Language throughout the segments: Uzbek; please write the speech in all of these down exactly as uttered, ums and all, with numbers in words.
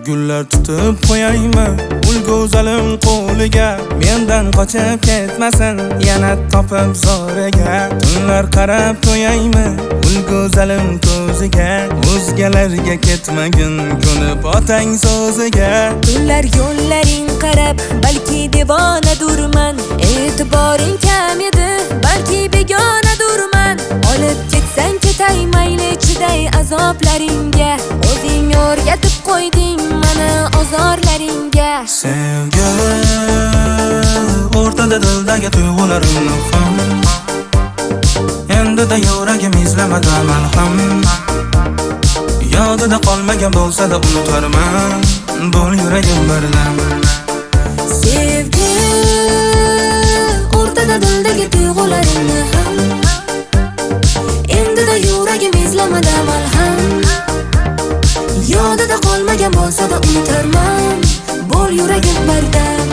Gullar tutib qo'yaymi ul go'zalim qo'liga, mendan qochib ketmasin yana topib zo'riga. Tunlar qarab qo'yaymi ul go'zalim ko'ziga, o'zgalarga ketmagin ko'nib otang so'ziga. Tunlar yo'llaring qarab balki devonadurman, e'tiboring kam edi balki begonadurman. Olib ketsang ketay mayli chiday azoblaringga, o'zing o'rgatib qo'yding mana ozorlaringga. Sevgi o'rtada dildagi tuyg'ularimni ham, endi-da yuragim izlamada malham. Yodida qolmagan bo'lsa-da unutarman, bo'l yuragim birdam. Sevgi o'rtada dildagi tuyg'ularimni ham, endi-da yuragim izlamada malham. Yodida qolmagan bo'lsa-da unutarman, bo'l yuragim birdam.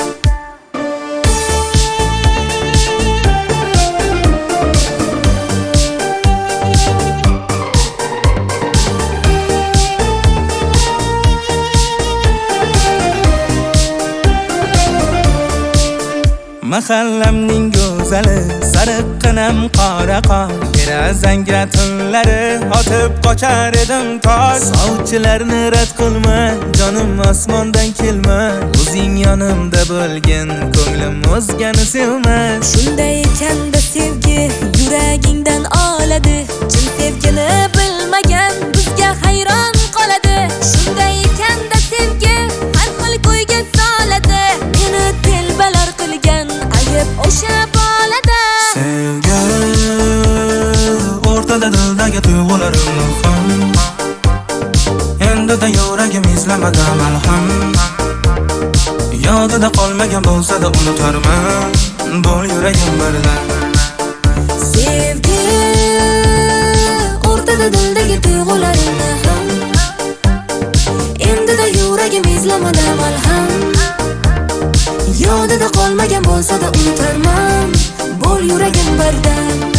Mahallamning go'zali sariqqinam qora qor, derazangga tunlari otib qochar edim tosh. Sovchilarni rad qilma, jonim osmondan kelma, o'zing yonimda bo'lgin, ko'nglim o'zgani sevmas. Shunday ekanda sevgi yuragingdan oladi, chin sevgini bilmagan bizga hayron qoladi. Shunday ekanda sevgi har xil ko'yga soladi, meni telbalar qilgan ayib o'sha bolada. Sevgi o'rtada dildagi tuyg'ularimni ham, endi-da yuragim izlamada malham. Yodida qolmagan bo'lsa-da unutarman, bo'l yuragim birdam. Sevgi o'rtada dildagi tuyg'ularimni ham, endi-da yuragim izlamada malham. Yodida qolmagan bo'lsa-da unutarman, bo'l yuragim birdam.